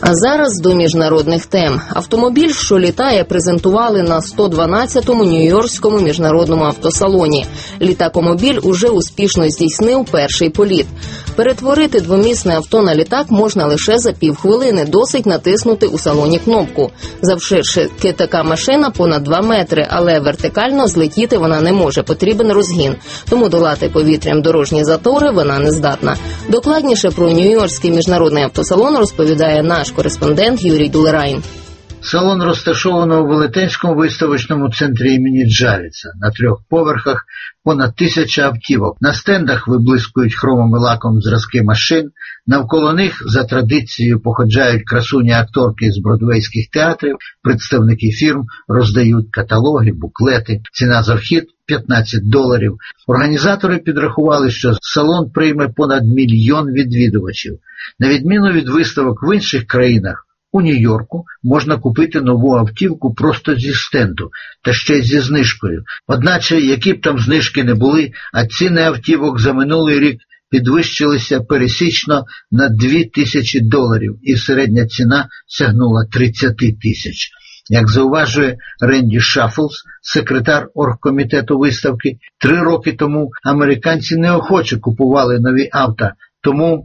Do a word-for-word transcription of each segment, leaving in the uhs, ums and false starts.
А зараз до міжнародних тем. Автомобіль, що літає, презентували на сто дванадцятому Нью-Йоркському міжнародному автосалоні. Літакомобіль уже успішно здійснив перший політ. Перетворити двомісне авто на літак можна лише за півхвилини, досить натиснути у салоні кнопку. Завширшки така машина понад два метри, але вертикально злетіти вона не може, потрібен розгін. Тому долати повітрям дорожні затори вона не здатна. Докладніше про Нью-Йоркський міжнародний автосалон розповідає наш кореспондент Юрій Дулерайн. Салон розташовано у велетенському виставочному центрі імені Джавіца. На трьох поверхах понад тисяча автівок. На стендах виблискують хромом і лаком зразки машин. Навколо них за традицією походжають красуні-акторки з бродвейських театрів. Представники фірм роздають каталоги, буклети. Ціна за вхід – п'ятнадцять доларів. Організатори підрахували, що салон прийме понад мільйон відвідувачів. На відміну від виставок в інших країнах, у Нью-Йорку можна купити нову автівку просто зі стенду, та ще й зі знижкою. Одначе, які б там знижки не були, а ціни автівок за минулий рік підвищилися пересічно на дві тисячі доларів, і середня ціна сягнула тридцять тисяч. Як зауважує Ренді Шаффлс, секретар оргкомітету виставки, три роки тому американці неохоче купували нові авто, тому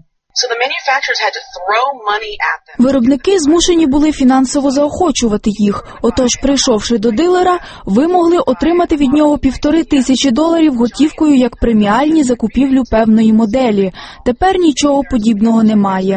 виробники змушені були фінансово заохочувати їх. Отож, прийшовши до дилера, ви могли отримати від нього півтори тисячі доларів готівкою як преміальні за купівлю певної моделі. Тепер нічого подібного немає.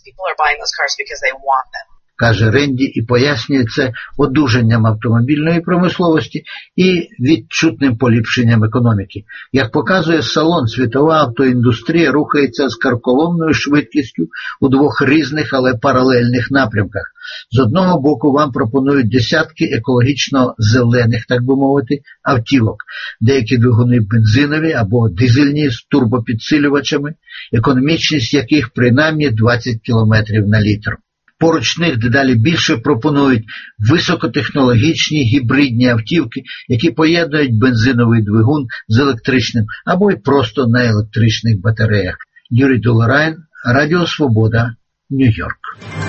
Каже Ренді і пояснює це одужанням автомобільної промисловості і відчутним поліпшенням економіки. Як показує салон, світова автоіндустрія рухається з карколомною швидкістю у двох різних, але паралельних напрямках. З одного боку вам пропонують десятки екологічно зелених, так би мовити, автівок. Деякі двигуни бензинові або дизельні з турбопідсилювачами, економічність яких принаймні двадцять кілометрів на літр. Поруч них дедалі більше пропонують високотехнологічні гібридні автівки, які поєднують бензиновий двигун з електричним або й просто на електричних батареях. Юрій Дулерайн, Радіо Свобода, Нью-Йорк.